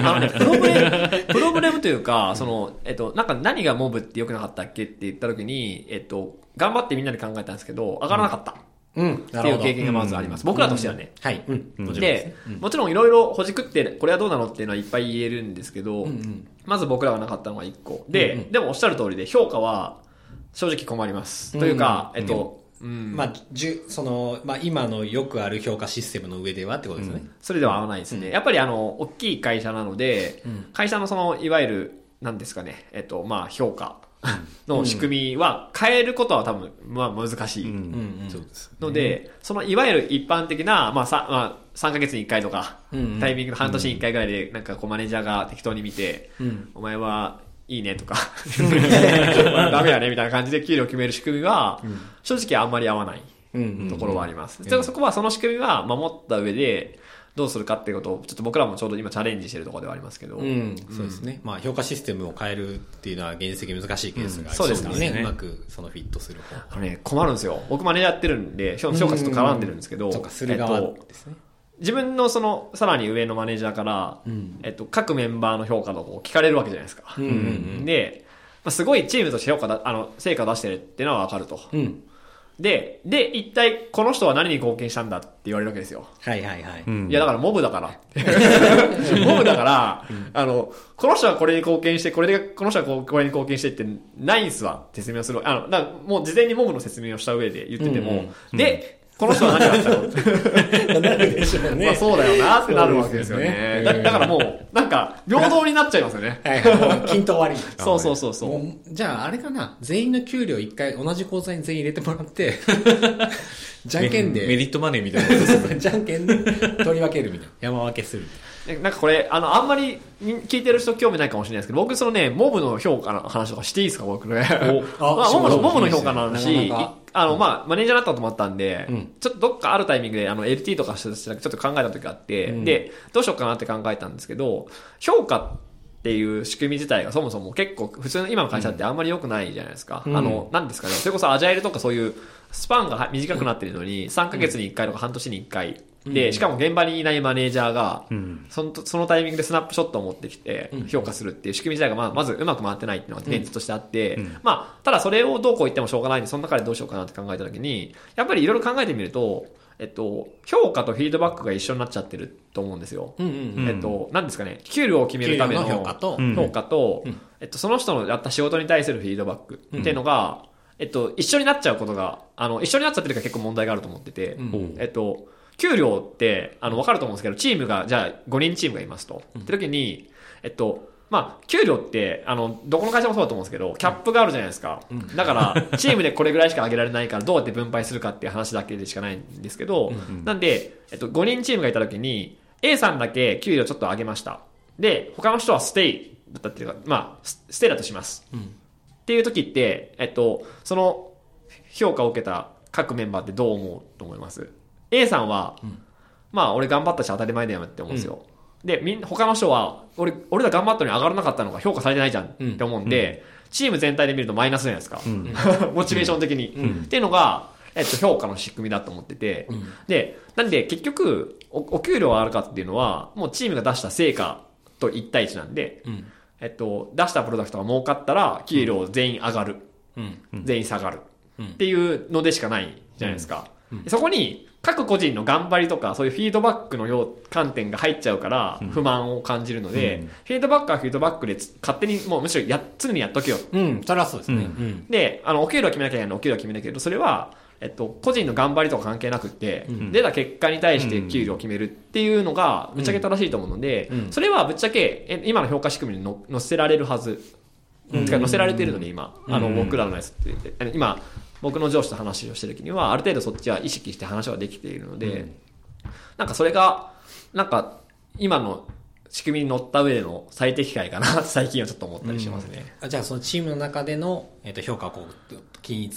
あのね、プロブレム、プロブレムというか、その、えっと、なんか何がモブって良くなかったっけって言った時に、えっと、頑張ってみんなで考えたんですけど、上がらなかった。うん。っていう経験がまずあります。僕らとしてはね。 はい。 で、もちろんいろいろほじくって、これはどうなのっていうのはいっぱい言えるんですけど、まず僕らがなかったのがいっこ。で、でもおっしゃる通りで、評価は正直困ります。というか、えっと、 まあ、じゅ、その、まあ今のよくある評価システムの上ではってことですね。 それでは合わないですね。やっぱりあの、大きい会社なので、会社のその、いわゆる、なんですかね、えっと、まあ評価。の仕組みは変えることは多分、まあ難しい。ので、そのいわゆる一般的な、まあさ、まあさんかげつにいっかいとか、タイミングの半年にいっかいぐらいで、なんかこうマネージャーが適当に見て、お前はいいねとか、ダメやねみたいな感じで給料を決める仕組みは、正直あんまり合わないところはあります。そこはその仕組みは守った上で、どうするかっていうことを、ちょっと僕らもちょうど今チャレンジしてるところではありますけど。 うん、そうですね。まあ評価システムを変えるっていうのは現実的に難しいケースがありますからね。うまくそのフィットする方。 あのね、困るんですよ。僕マネージャーやってるんで、評価ちょっと絡んでるんですけど。 そうか、する側ですね。 自分のその、さらに上のマネージャーから、えっと、各メンバーの評価とかを聞かれるわけじゃないですか。で、まあ、すごいチームとして評価だ、あの、成果を出してるっていうのはわかると。うんで、で、一体この人は何に貢献したんだって言われるわけですよ。 はいはいはい。 うん、いやだからモブだから。モブだから、うん、あの、この人はこれに貢献して、これで、この人はこれに貢献してってないんすわって説明をする。あの、だからもう事前にモブの説明をした上で言ってても、うんうん、で、この人は何があったのなるでしょうね。 まあそうだよなってなるわけですよね。ねだ, だからもう、なんか、平等になっちゃいますよね。 はいはい。もう均等割り。 そうそうそうそう。 じゃああれかな、全員の給料一回同じ口座に全員入れてもらって、じゃんけんで。 メリットマネーみたいなことですね。 じゃんけんで取り分けるみたいな。山分けする。 なんかこれ、あの、あんまり聞いてる人興味ないかもしれないですけど、僕そのね、モブの評価の話とかしていいですか僕ね。おまあ、モブの、モブの評価の話、あの、まあ、マネージャーだったと思ったんで、うん、ちょっとどっかあるタイミングで、あの、エルティー とかしてちょっと考えた時があって、うん、で、どうしようかなって考えたんですけど、評価っていう仕組み自体がそもそも結構、普通の今の会社ってあんまり良くないじゃないですか。うん、あの、なんですかね、それこそアジャイルとかそういう、スパンが短くなってるのに、さんかげつにいっかいとか半年にいっかい、で、しかも現場にいないマネージャーが、うん、その、そのタイミングでスナップショットを持ってきて、評価するっていう仕組み自体が、まあ、まずうまく回ってないっていうのが現実としてあって、うん、まあ、ただそれをどうこう言ってもしょうがないんで、その中でどうしようかなって考えたときに、やっぱりいろいろ考えてみると、えっと、評価とフィードバックが一緒になっちゃってると思うんですよ。うんうんうん、えっと、何ですかね、給料を決めるための評価と、評価と、うん、えっと、その人のやった仕事に対するフィードバックっていうのが、うん、えっと、一緒になっちゃうことが、あの、一緒になっちゃってるから結構問題があると思ってて、うん、えっと、給料って、あの、わかると思うんですけど、チームが、じゃあごにんチームがいますと。うん、って時に、えっと、まあ、給料って、あの、どこの会社もそうだと思うんですけど、キャップがあるじゃないですか。うん、だから、チームでこれぐらいしか上げられないから、どうやって分配するかっていう話だけでしかないんですけど、うんうん、なんで、えっと、ごにんチームがいた時に、A さんだけ給料ちょっと上げました。で、他の人はステイだったっていうか、まあ、ステイだとします。うん、っていう時って、えっと、その、評価を受けた各メンバーってどう思うと思います？ A さんは、うん、まあ俺頑張ったし当たり前だよって思うんですよ。うん、で、みん他の人は、俺、俺ら頑張ったのに上がらなかったのが評価されてないじゃんって思うんで、うん、チーム全体で見るとマイナスじゃないですか。うん、モチベーション的に、うん。っていうのが、えっと、評価の仕組みだと思ってて、うん、で、なんで結局お、お給料が上がるかっていうのは、もうチームが出した成果と一対一なんで、うん、えっと、出したプロダクトが儲かったら、給料全員上がる。うん、全員下がる。っていうのでしかないじゃないですか。うんうん、そこに各個人の頑張りとかそういうフィードバックのよう観点が入っちゃうから不満を感じるので、うん、フィードバックはフィードバックで勝手にもうむしろや常にやっとけよ。 うん、それはそうですね。うん、 で、あのお給料決めなきゃいけないのお給料決めなきゃいけないけどそれはえっと個人の頑張りとか関係なくって、うん、出た結果に対して給料を決めるっていうのがぶっちゃけ正しいと思うので、うん、それはぶっちゃけ今の評価仕組みにの載せられるはず。うん、てか載せられてるのに今、あの僕らのやつって言って今。僕の上司と話をしてるときにはある程度そっちは意識して話はできているので、うん、なんかそれがなんか今の仕組みに乗った上での最適解かな最近はちょっと思ったりしますね。 うん、じゃあそのチームの中での、えー、と評価をこう均一化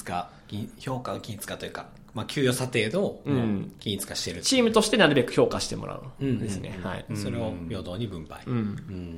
評価を均一化というか、まあ、給与査定の均一化してる、うん、 チームとしてなるべく評価してもらうんですね、うんうん、はい、 それを平等に分配、うんうん、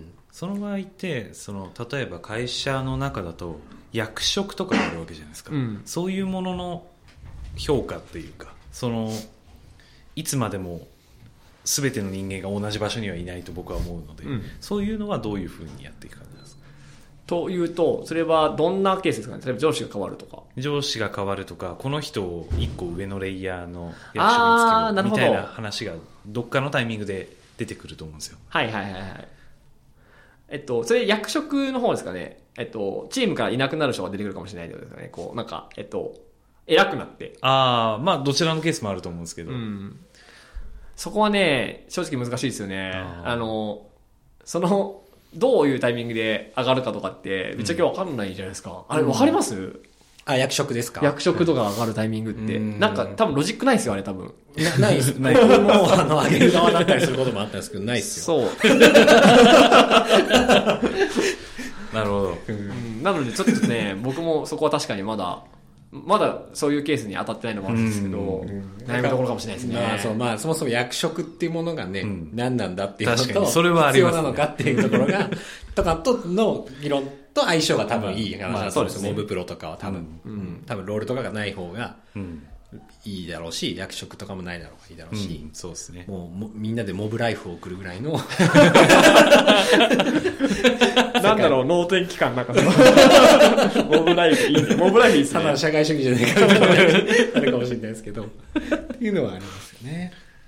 その場合ってその例えば会社の中だと役職とかあるわけじゃないですか、うん、そういうものの評価っていうか、そのいつまでも全ての人間が同じ場所にはいないと僕は思うので、うん、そういうのはどういうふうにやっていくかですか。 というと、それはどんなケースですかね。例えば上司が変わるとか、 上司が変わるとか、この人をいっこ上のレイヤーの役所につけるみたいな話がどっかのタイミングで出てくると思うんですよ。 はいはいはいはい。えっとそれ役職の方ですかね。えっとチームからいなくなる人が出てくるかもしれないってことですかね。こうなんかえっと偉くなって、 ああ、まあどちらのケースもあると思うんですけど、うん、 そこはね正直難しいですよね。ああのそのどういうタイミングで上がるかとかってめっちゃ今日分かんないじゃないですか、うん、あれ分かります、うん、 あ、役職ですか。 役職とか上がるタイミングって、うん、なんか多分ロジックないですよあれ多分。 なないですね。僕もあの上げる側だったりすることもあったんですけどないですよ。そうなるほど、 うん、なのでちょっとね僕もそこは確かにまだまだそういうケースに当たってないのもあるんですけど、うん、悩むところかもしれないですね。 まあ、そう、まあ、そもそも役職っていうものがね、うん、何なんだっていうのと、 確かにそれはありますね、 必要なのかっていうところが、とかとの議論と相性が多分いい話だと思うんですよ。モブプロとかは多分、うんうん、多分ロールとかがない方がいいだろうし、役職とかもないだろうがいいだろうし、 うん、そうですね。 もうもみんなでモブライフを送るぐらいのなんだろう、脳天期間なんかモブライフいいね。モブライフいいですね。 ただ社会主義じゃないかあるかもしれないですけどっていうのはありますよね。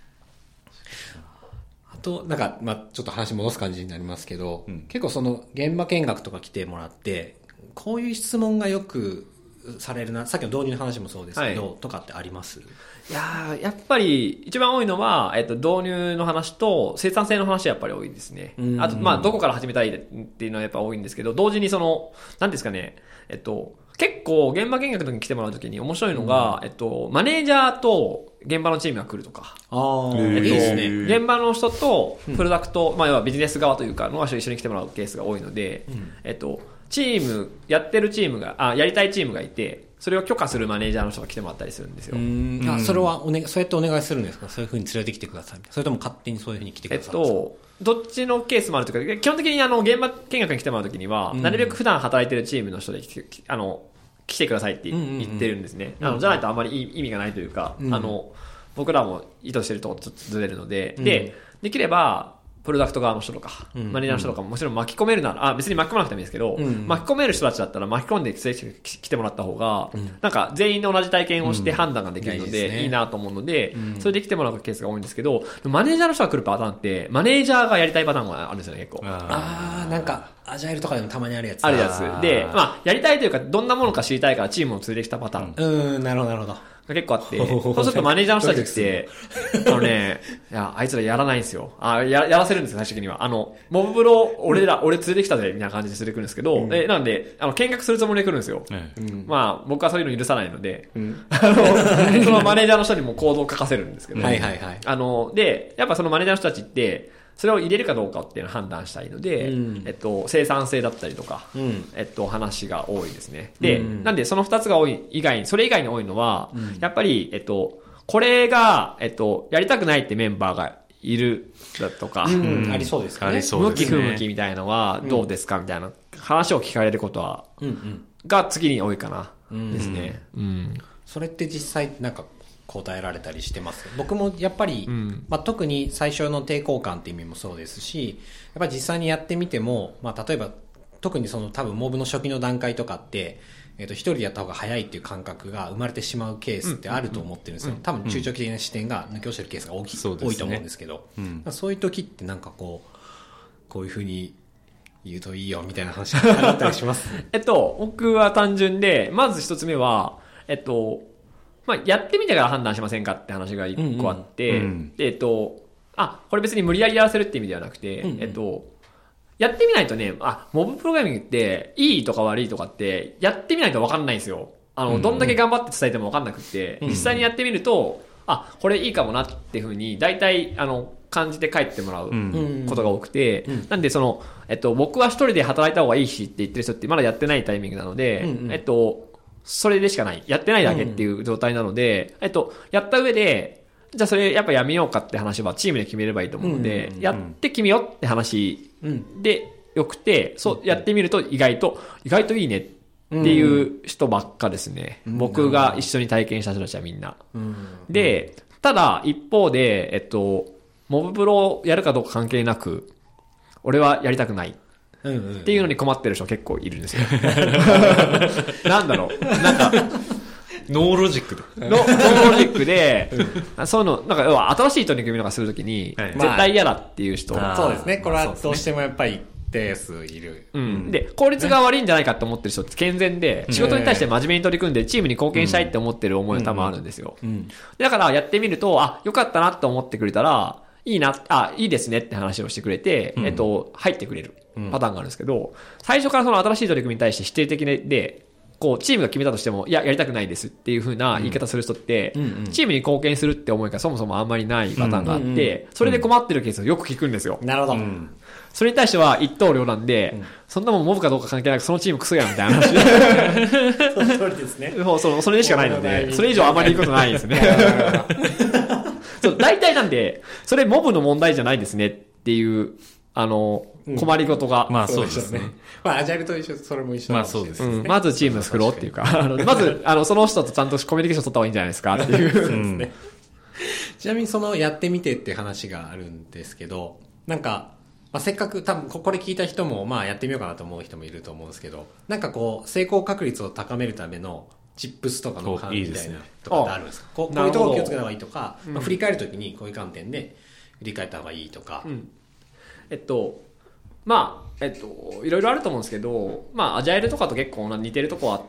あとなんか、まあ、ちょっと話戻す感じになりますけど、うん、結構その現場見学とか来てもらってこういう質問がよくされるな、さっきの導入の話もそうですけど、はい、とかってあります？ いややっぱり一番多いのは、えっと、導入の話と生産性の話はやっぱり多いですね。あと、まあ、どこから始めたいっていうのはやっぱ多いんですけど、同時にその、なんですかね、えっと、結構現場見学の時に来てもらう時に面白いのが、うん、えっと、マネージャーと現場のチームが来るとか。 ああ、 えっと、 いいですね。 現場の人とプロダクト、うん、まあ、要はビジネス側というか、のが一緒に来てもらうケースが多いので、うん、えっと、チーム、やってるチームが、あ、やりたいチームがいて、それを許可するマネージャーの人が来てもらったりするんですよ。 うんあ、それはお、ね、そうやってお願いするんですか？そういう風に連れてきてください。それとも勝手にそういう風に来てください。 えっと、どっちのケースもあるというか、基本的にあの、現場見学に来てもらうときには、なるべく普段働いてるチームの人で来て、あの、来てくださいって言ってるんですね。あの、じゃないとあんまり意味がないというか、うん、あの、僕らも意図してるところとちょっとずれるので、うん、で、できれば、プロダクト側の人とか、うん、マネージャーの人とかももちろん巻き込めるなら、あ、別に巻き込まなくてもいいですけど、うん、巻き込める人たちだったら巻き込んで来てもらった方が、うん、なんか全員で同じ体験をして判断ができるので、うん、いいですね、いいなと思うので、うん、それで来てもらうケースが多いんですけど、マネージャーの人が来るパターンって、マネージャーがやりたいパターンがあるんですよね、結構。 ああ、なんか、アジャイルとかでもたまにあるやつ。 あるやつ。で、まあ、やりたいというか、どんなものか知りたいからチームを連れてきたパターン。 うん、なるほど、なるほど。 結構あって、そうするとマネージャーの人たちって、あのね、いや、あいつらやらないんですよ。あや、やらせるんですよ、最終的には。あの、モブプロ、俺ら、俺連れてきたぜ、みたいな感じで連れてくるんですけど、うん、え、なんで、あの、見学するつもりで来るんですよ。うん、まあ、僕はそういうの許さないので、うん、あの、そのマネージャーの人にもコードを書かせるんですけど、 はいはいはい。 あの、で、やっぱそのマネージャーの人たちって、それを入れるかどうかっていうのを判断したいので、うん、えっと、生産性だったりとか、うん、えっと、話が多いですね。で、うん、なんでその二つが多い以外に、それ以外に多いのは、うん、やっぱり、えっと、これが、えっと、やりたくないってメンバーがいるだとか、 うんうん、ありそうですかね。 向き不向きみたいなのはどうですかみたいな話を聞かれることは、うんうん、が次に多いかな、ですね。 うんうん、それって実際、なんか、答えられたりしてます。僕もやっぱり、うんまあ、特に最初の抵抗感って意味もそうですし、やっぱり実際にやってみても、まあ、例えば特にその多分モブの初期の段階とかって、えっと、一人でやった方が早いっていう感覚が生まれてしまうケースってあると思ってるんですよ。多分中長期的な視点が抜け落ちてるケースが大きい、うん、多いと思うんですけど、うん、そういう時ってなんかこう、こういうふうに言うといいよみたいな話があったりしますえっと、僕は単純で、まず一つ目は、えっと、まあ、やってみてから判断しませんかって話が一個あって、うんうん、で、えっと、あ、これ別に無理やりやらせるって意味ではなくて、うんうん、えっと、やってみないとね、あ、モブプログラミングっていいとか悪いとかって、やってみないと分かんないんですよ。あの、うんうん、どんだけ頑張って伝えても分かんなくて、うんうん、実際にやってみると、あ、これいいかもなっていうふうに、大体、あの、感じて帰ってもらうことが多くて、うんうん、なんでその、えっと、僕は一人で働いた方がいいしって言ってる人ってまだやってないタイミングなので、うんうん、えっと、 それでしかない。やってないだけっていう状態なので、うん、えっと、やった上で、じゃあそれやっぱやめようかって話はチームで決めればいいと思うので、うん、やって決めようって話でよくて、うん、そうやってみると意外と、意外といいねっていう人ばっかですね。うん、僕が一緒に体験した人たちはみんな。うん、で、ただ一方で、えっと、モブプロやるかどうか関係なく、俺はやりたくない。っていうのに困ってる人結構いるんですよ。なんだろう。なんか、 ノーロジックで。ノーロジックで、そういうの、なんか要は新しい取り組みとかするときに、はい、絶対嫌だっていう人、 まあ。そうですね。これはどうしてもやっぱり一定数いる。 うん。で、効率が悪いんじゃないかって思ってる人って健全で、仕事に対して真面目に取り組んでチームに貢献したいって思ってる思いが多分あるんですよ。うんうん、だからやってみると、あ、よかったなって思ってくれたら、いいな、あ、いいですねって話をしてくれて、うん、えっと、入ってくれるパターンがあるんですけど、最初からその新しい取り組みに対して否定的で、こう、チームが決めたとしても、いや、やりたくないですっていう風な言い方する人って、うん、チームに貢献するって思いがそもそもあんまりないパターンがあって、それで困ってるケースをよく聞くんですよ。 なるほど。うん、それに対しては一刀両断で、うん、そんなもんモブかどうか関係なくそのチームクソやんみたいな話で。 その通りですね。 そう、そ, それでしかないので、それ以上あまり言うことないですね。そう、大体なんで、それモブの問題じゃないですねっていう、あの、困りごとが。 まあそうですね。 まあアジャイルと一緒、それも一緒まあそうですね。 まずチーム作ろうっていうか、あのまず、あの、その人とちゃんとコミュニケーション取った方がいいんじゃないですかっていう。そうですね。 ちなみにそのやってみてって話があるんですけど、なんか、まあ、せっかく多分これ聞いた人もまあやってみようかなと思う人もいると思うんですけど、なんかこう成功確率を高めるためのチップスとかの観点みたいなとかってあるんですか？こう、こういうところを気をつけた方がいいとか、まあ、振り返るときにこういう観点で振り返った方がいいとか。 うん、えっと、まあ、えっと、いろいろあると思うんですけど、まあ、アジャイルとかと結構似てるとこあって、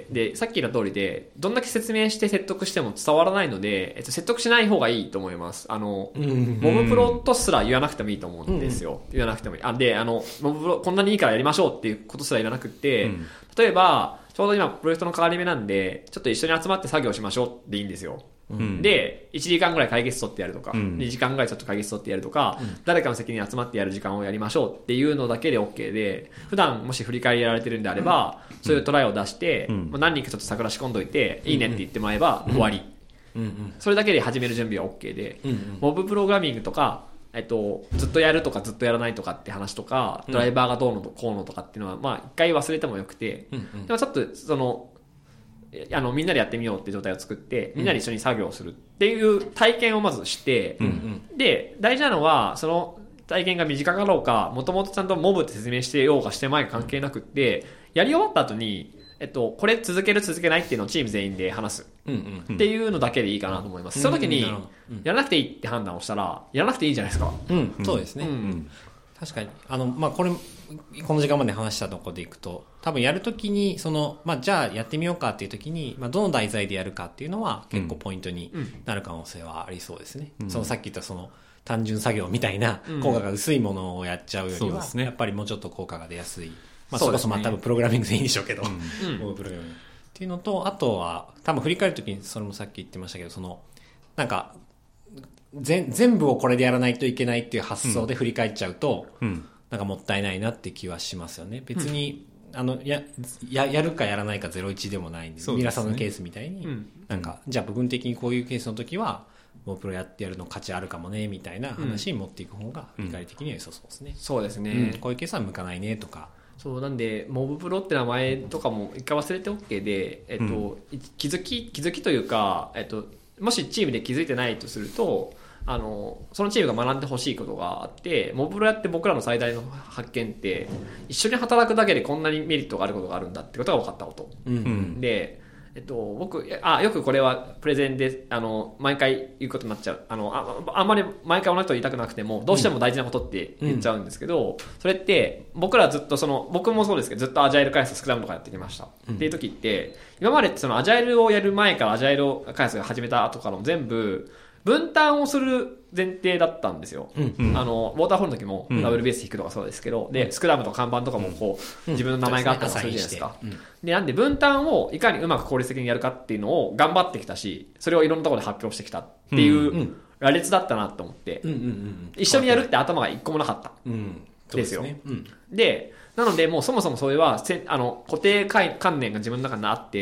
で、さっき言った通りで、どんだけ説明して説得しても伝わらないので、えっと、説得しない方がいいと思います。あの、モブプロとすら言わなくてもいいと思うんですよ。言わなくてもいい。あ、で、あの、モブプロこんなにいいからやりましょうっていうことすら言わなくて、うん、例えば、ちょうど今プロジェクトの変わり目なんで、ちょっと一緒に集まって作業しましょうでいいんですよ。うん、で、いちじかんぐらい会議室取ってやるとか、うん、にじかんぐらいちょっと会議室取ってやるとか、うん、誰かの責任集まってやる時間をやりましょうっていうのだけで OK で、普段もし振り返りやられてるんであれば、うん、そういうトライを出して、うん、まあ、何人かちょっと桜仕込んどいて、うん、いいねって言ってもらえば終わり。うんうん、それだけで始める準備は OK で、うんうん、モブプログラミングとか、えっと、ずっとやるとかずっとやらないとかって話とか、ドライバーがどうのこうのとかっていうのは、まあ一回忘れてもよくて、うんうん、でもちょっとその、あのみんなでやってみようって状態を作ってみんなで一緒に作業するっていう体験をまずして、うんうん、で大事なのはその体験が短かろうかもともとちゃんとモブって説明してようがしてまいが関係なくってやり終わった後に、えっと、これ続ける続けないっていうのをチーム全員で話す、うんうん、っていうのだけでいいかなと思います、うん、その時にやらなくていいって判断をしたらやらなくていいじゃないですか、 うんうん、そうですね、うんうん、確かにあの、まあ、これこの時間まで話したところでいくと多分やるときにその、まあ、じゃあやってみようかっていうときに、まあ、どの題材でやるかっていうのは結構ポイントになる可能性はありそうですね、うん、そのさっき言ったその単純作業みたいな効果が薄いものをやっちゃうよりは、うん、やっぱりもうちょっと効果が出やすい、まあ、それこそまあ多分プログラミングでいいんでしょうけど、うん、プログラミングっていうのとあとは多分振り返るときにそれもさっき言ってましたけどそのなんか全全部をこれでやらないといけないっていう発想で振り返っちゃうと、うんうんなんかもったいないなって気はしますよね。別に、うん、あのやややるかやらないかゼロイチでもないんで、皆さんのケースみたいに、うん、なんかじゃあ部分的にこういうケースの時はもうプロやってやるの価値あるかもねみたいな話に持っていく方が理解的には良さそうですね。 うん、そうですね、 うん。こういうケースは向かないねとか。 そうなんでモブプロって名前とかも一回忘れて OK で、えっとうん、気づき気づきというか、えっともしチームで気づいてないとすると。あのそのチームが学んでほしいことがあってモブプロやって僕らの最大の発見って一緒に働くだけでこんなにメリットがあることがあるんだってことが分かったこと、うんうん、で、えっと、僕あよくこれはプレゼンであの毎回言うことになっちゃう あの あ, あんまり毎回同じこと言いたくなくてもどうしても大事なことって言っちゃうんですけど、うん、それって僕らずっとその僕もそうですけどずっとアジャイル開発スクラムとかやってきました、うん、っていう時って今までってそのアジャイルをやる前からアジャイル開発が始めた後からも全部分担をする前提だったんですよ、うんうん、あのウォーターフォールの時もダブルベース引くとかそうですけど、うん、でスクラムとか看板とかもこう、うん、自分の名前があったりするじゃないですか、うん、でなんで分担をいかにうまく効率的にやるかっていうのを頑張ってきたしそれをいろんなところで発表してきたっていう羅列だったなと思って、うんうんうん、一緒にやるって頭が一個もなかった、うん、ですよ、ねうん、でなのでもうそもそもそれはせあの固定観念が自分の中にあって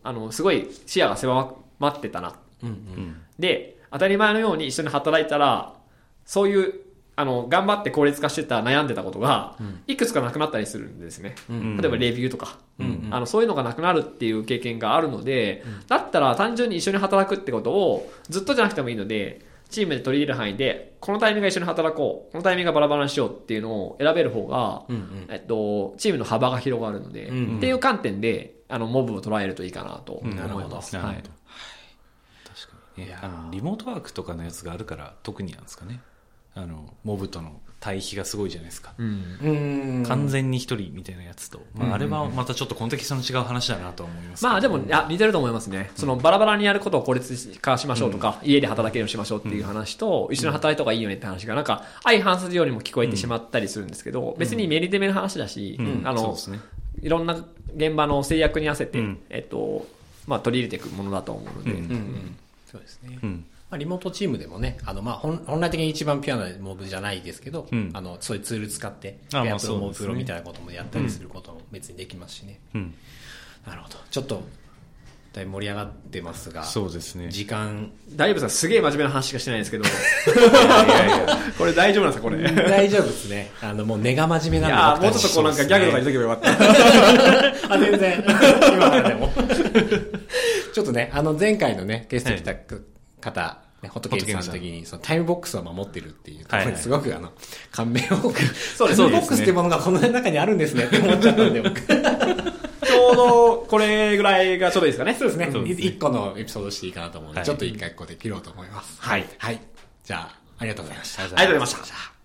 あの、すごい視野が狭まってたな。 うんうん、 で、当たり前のように一緒に働いたら、そういう、あの、頑張って効率化してた悩んでたことが、いくつかなくなったりするんですね。うん、例えばレビューとか、うんうん、あの、そういうのがなくなるっていう経験があるので、うん、だったら単純に一緒に働くってことをずっとじゃなくてもいいので、チームで取り入れる範囲で、このタイミングが一緒に働こう、このタイミングがバラバラにしようっていうのを選べる方が、うんうん、えっと、チームの幅が広がるので、うんうん、っていう観点で、あの、モブを捉えるといいかなと思います。 なるほど。はい。確かに。いや、あの、リモートワークとかのやつがあるから特になんですかね。あの、モブとの対比がすごいじゃないですか。うん、完全に一人みたいなやつと。まあ、あれはまたちょっとコンテキストの違う話だなと思います。 まあでも、あ、似てると思いますね。そのバラバラにやることを効率化しましょうとか、うん、家で働けるようにしましょうっていう話と、うん、一緒に働いた方がいいよねって話が、なんか、相反するようにも聞こえてしまったりするんですけど、うん、別にメリデメの話だし、うん、あの、そうですね、いろんな現場の制約に合わせて、うん、えっと、まあ取り入れていくものだと思うので。うんうんうん、 そうですね。うん、まあ、リモートチームでもね、あの、まあ、本、本来的に一番ピュアなモブじゃないですけど、うん、あの、そういうツール使って、ピュアプロ、モブプロみたいなこともやったりすることも別にできますしね。うん、なるほど。ちょっと、だいぶ盛り上がってますが、 そうですね。 時間。 大丈夫さん、すげえ真面目な話しかしてないんですけど。いやいやいや、これ大丈夫なんですか、これ。 大丈夫ですね。あの、もう根が真面目なんで。 いや、もうちょっとこうなんかギャグとか言っとけばよかった。 あ、全然。今からでも。ちょっとね、あの、前回のね、ゲスト来た方、はい、ね、ホットケーキさんの時に、そのタイムボックスを守ってるっていうところにすごく、あの、感銘を、そうです、タイムボックスっていうものがこの中にあるんですねって思っちゃったんで、僕。 ちょうど、これぐらいがちょうどいいですかね。 そうですね。一個のエピソードしていいかなと思うので、ちょっと一回ここで切ろうと思います。はい。はい。じゃあ、ありがとうございました。 ありがとうございました。